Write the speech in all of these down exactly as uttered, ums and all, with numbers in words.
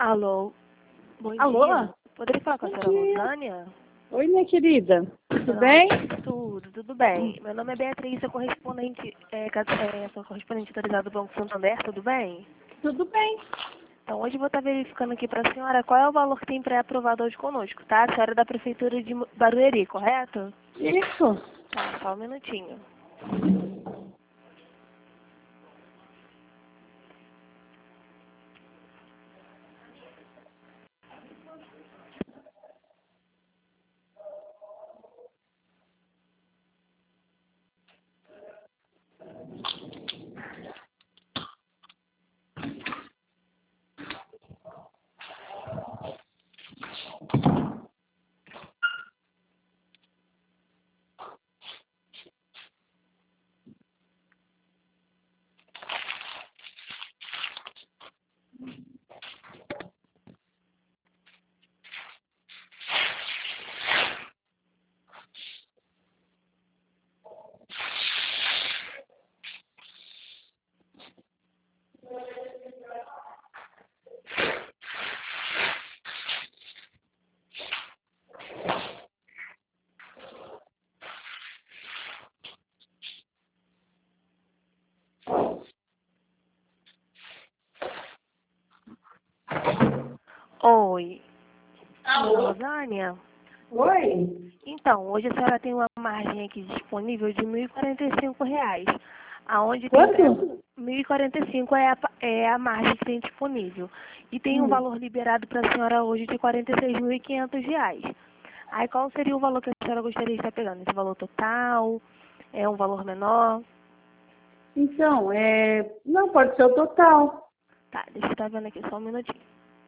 Alô, bom Alô? dia. Poderia falar com a Bom senhora dia. Rosânia? Oi, minha querida. Tudo Senhora bem? Ros- Tudo, tudo bem. Meu nome é Beatriz, sou correspondente, é, ca- é, sou correspondente autorizada do Banco Santander, tudo bem? Tudo bem. Então, hoje eu vou estar verificando aqui para a senhora qual é o valor que tem pré-aprovado hoje conosco, tá? A senhora é da Prefeitura de Barueri, correto? Isso. Tá, só um minutinho. Oi, dona Rosânia? Oi. Então, hoje a senhora tem uma margem aqui disponível de mil e quarenta e cinco reais, aonde tem pré- Quanto? mil e quarenta e cinco é a, pa- é a margem que tem disponível. E tem um Hum. valor liberado para a senhora hoje de quarenta e seis mil e quinhentos reais. Aí qual seria o valor que a senhora gostaria de estar pegando? Esse valor total? É um valor menor? Então, é... não, pode ser o total. Tá, deixa eu estar vendo aqui só um minutinho.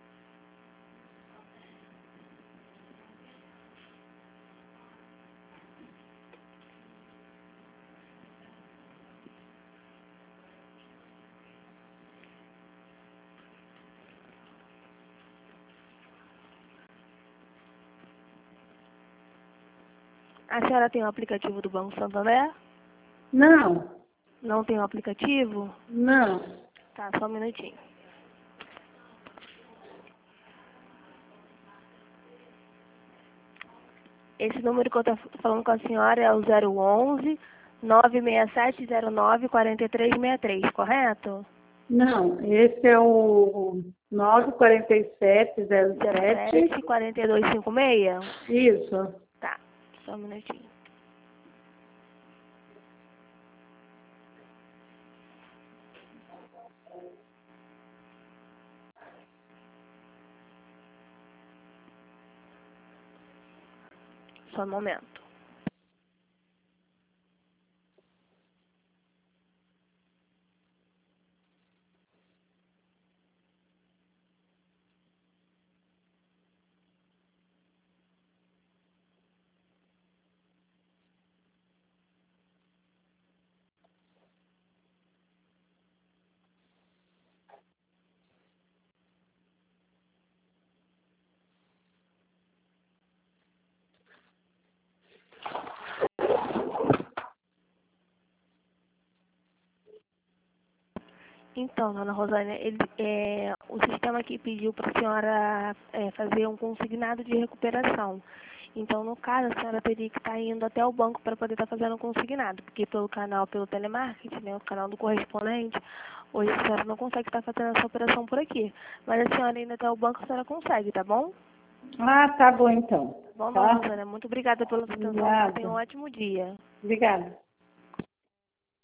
A senhora tem o aplicativo do Banco Santander? Não, Não tem o aplicativo? não. Tá, só um minutinho. Esse número que eu estou falando com a senhora é o zero onze, nove seis sete zero nove, quatro três seis três, correto? Não, esse é o nove quatro sete zero sete. zero sete, quatro dois cinco seis? Isso. Tá, só um minutinho. Só um momento. Então, dona Rosânia, ele, é, o sistema aqui pediu para a senhora é, fazer um consignado de recuperação. Então, no caso, a senhora teria que estar indo até o banco para poder estar fazendo o consignado, porque pelo canal, pelo telemarketing, né, o canal do correspondente, hoje a senhora não consegue estar fazendo essa operação por aqui. Mas a senhora indo até o banco, a senhora consegue, tá bom? Ah, tá bom então. Bom, dona Tá? Rosânia, muito obrigada pela sua atenção. Tenha um Obrigada. ótimo dia. Obrigada.